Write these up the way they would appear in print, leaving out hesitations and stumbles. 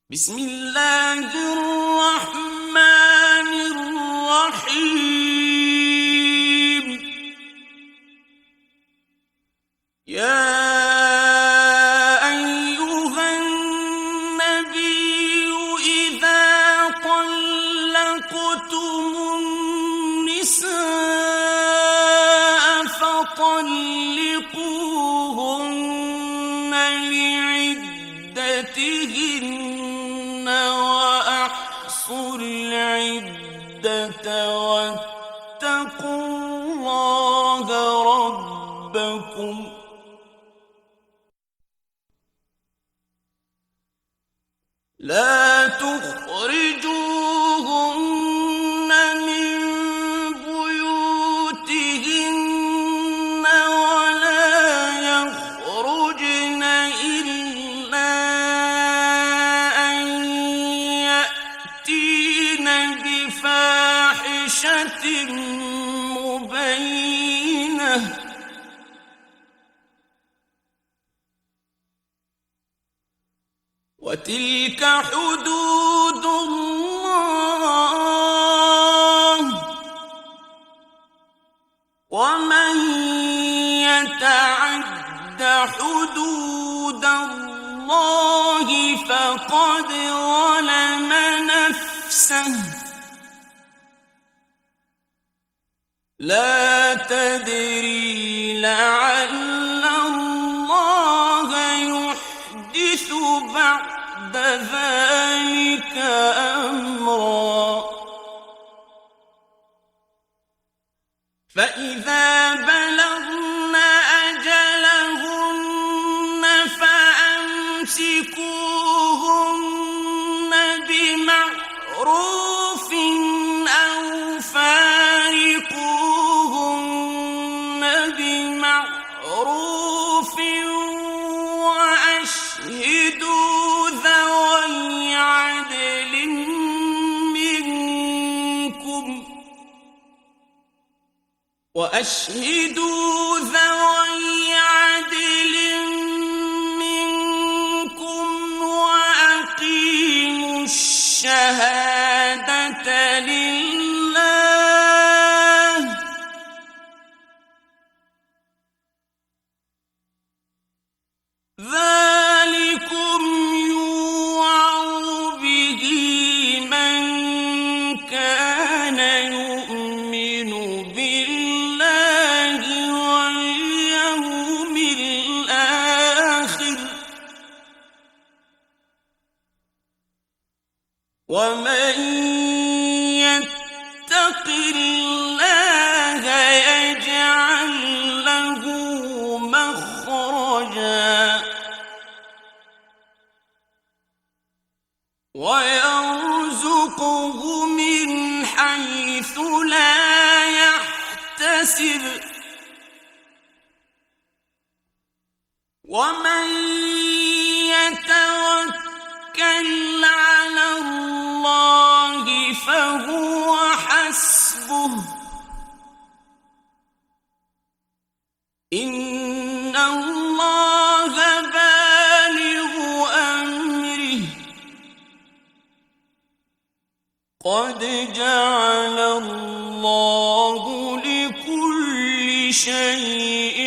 بسم الله الرحمن الرحيم. يا أيها النبي إذا طلقتم النساء فطلقوهن لعدتهن وأحصوا العدة واتقوا الله ربكم لا تخرجوهن من بيوتهن ولا يخرجن إلا أن يأتين بفاحشة مبينة وتلك حدود الله ومن يتعد حدود الله فقد ظلم نفسه لا تدري لعل الله يحدث بعد ذلك أمرا فإذا بلغن أجلهن فأمسكوهن بمعروف أو فارقوهن بمعروف وأشهدوا ذوي عدل منكم وأقيموا الشهادة لله ذلكم يوعظ به من كان يؤمن بالله واليوم الآخر ومن يتق الله يجعل له مخرجا ويرزقه من حيث لا يحتسب ومن يتوكل على الله فهو حسبه إن الله بالغ أمره قد جعل الله لكل شيء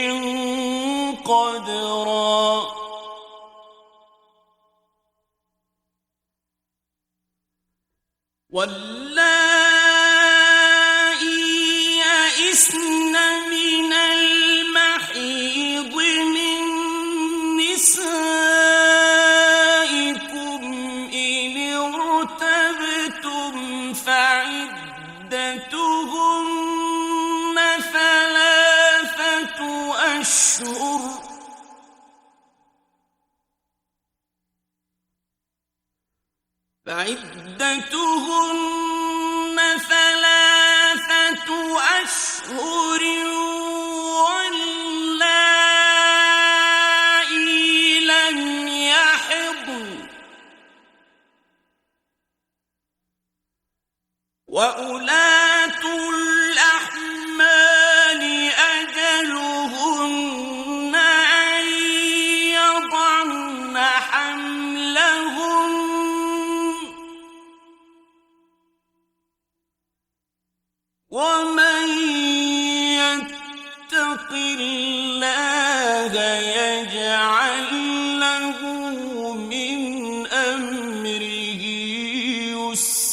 قدرا واللائي يئسن من المحيض من نسائكم إن ارتبتم فعدتهن ثلاثة أشهر واللائي لم يحضن وأولاة الأحمال أجلهن أن يضعن حملهن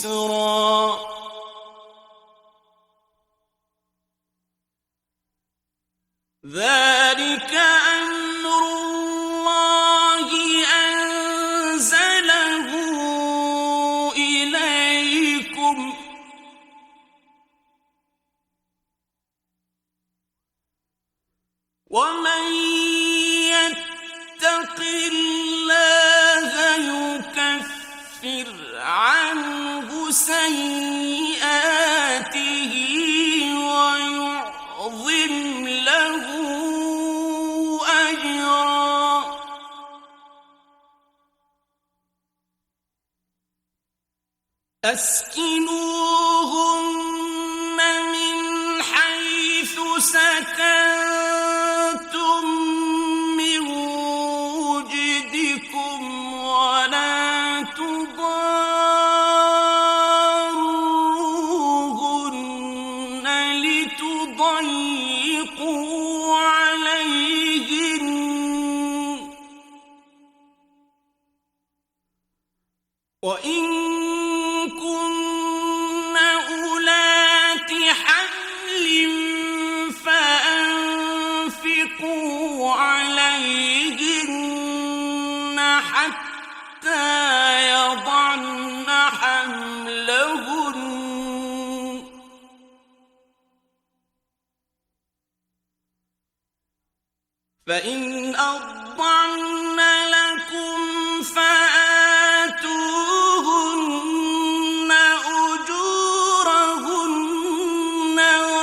يسرا ذلك أمر الله أنزله إليكم ومن يتق الله يكفر عنه سيئاته ويعظم له أجرا أسكنوهن من حيث سكنتم من وجدكم ولا تضاروهن لتضيقوا عليهن وإن كن أولات حمل فأنفقوا عليهن حتى يضعن حملهن فإن أرضعن لكم فآتوهن أجورهن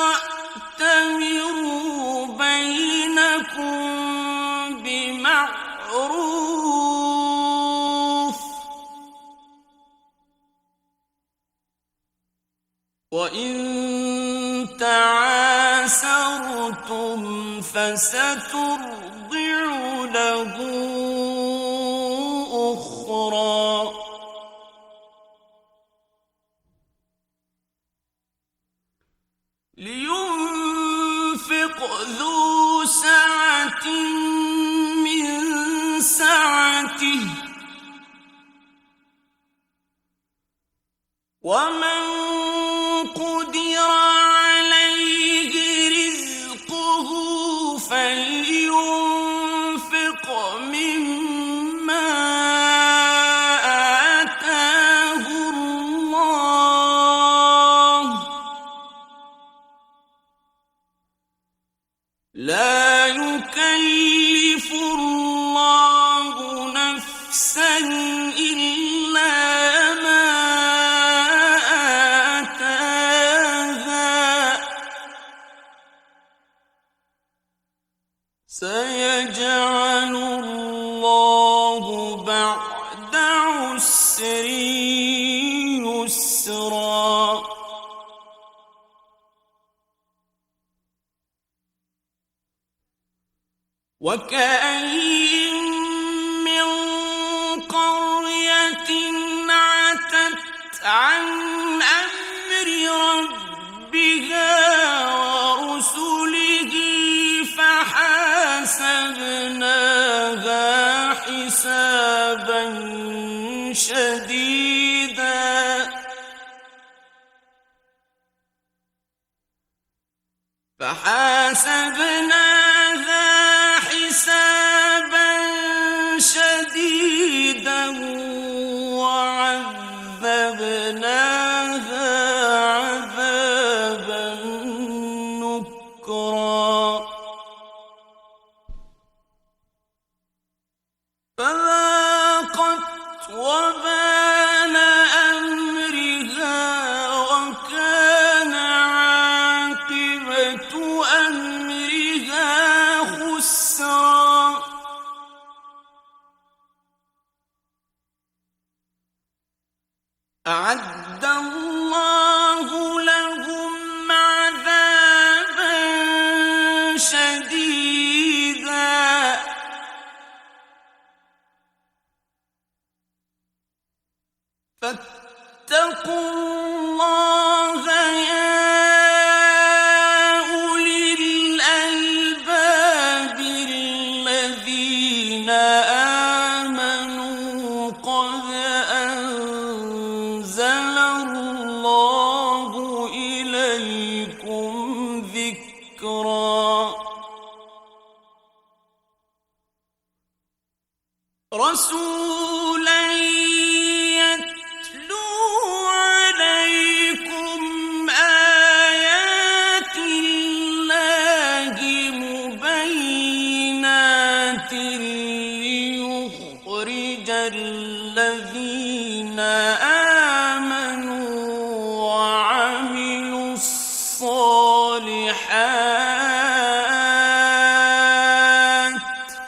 وأتمروا بينكم بمعروف وإن تعاسرتم فسترضع له أخرى لينفق ذو سعة من سعته ومن قدر عليه رزقه فلينفق مما آتاه الله لا يكلف الله نفسا إلا ما آتاها سيجعل الله بعد عسر يسرا وكأين من قرية عتت عن أمر ربها ورسله فحاسبناها حسابا شديدا وعذبناها عذابا نكرا فذاقت وبال أمرها وكان عاقبة أمرها خسرا أعد الله لهم عذابا شديدا فاتقوا الله يا أولي الألباب الذين آمنوا قد أنزل الله الذين آمنوا وعملوا الصالحات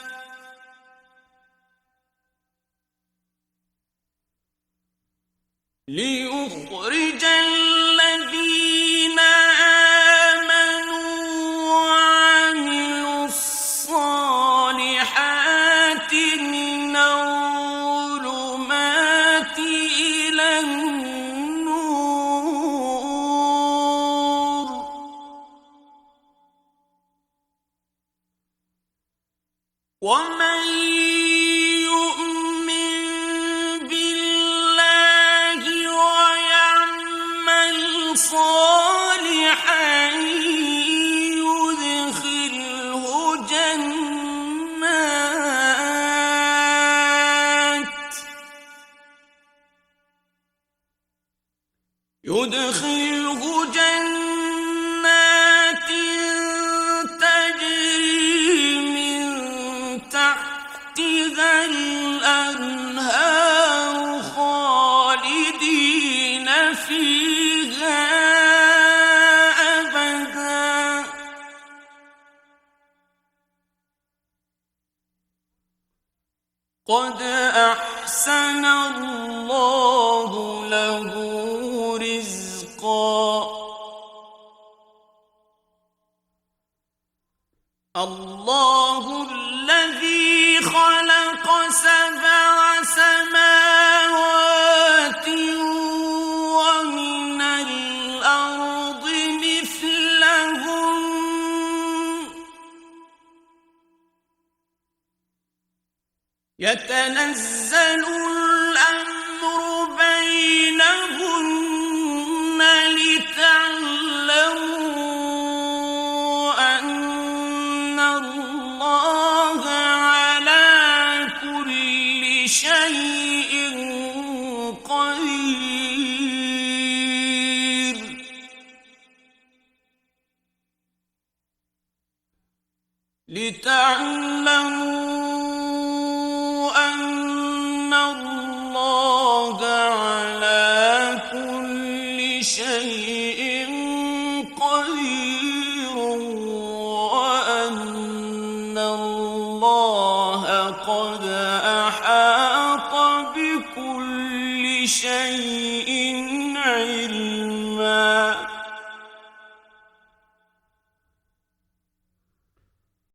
ليخرج الذين آمنوا وعملوا الصالحات من الظلمات إلى النور ومن يؤمن بالله ويعمل صالحا يدخله جنات تجري من تحتها الأنهار خالدين فيها أبدا قد أحسن الله له رزقا الله الذي خلق 7 سماوات ومن الأرض مثلهن يتنزل الأمر بينهن لتعلموا أن الله على كل شيء قدير لتعلموا أن الله على كل شيء قدير وأن الله قد أحاط بكل شيء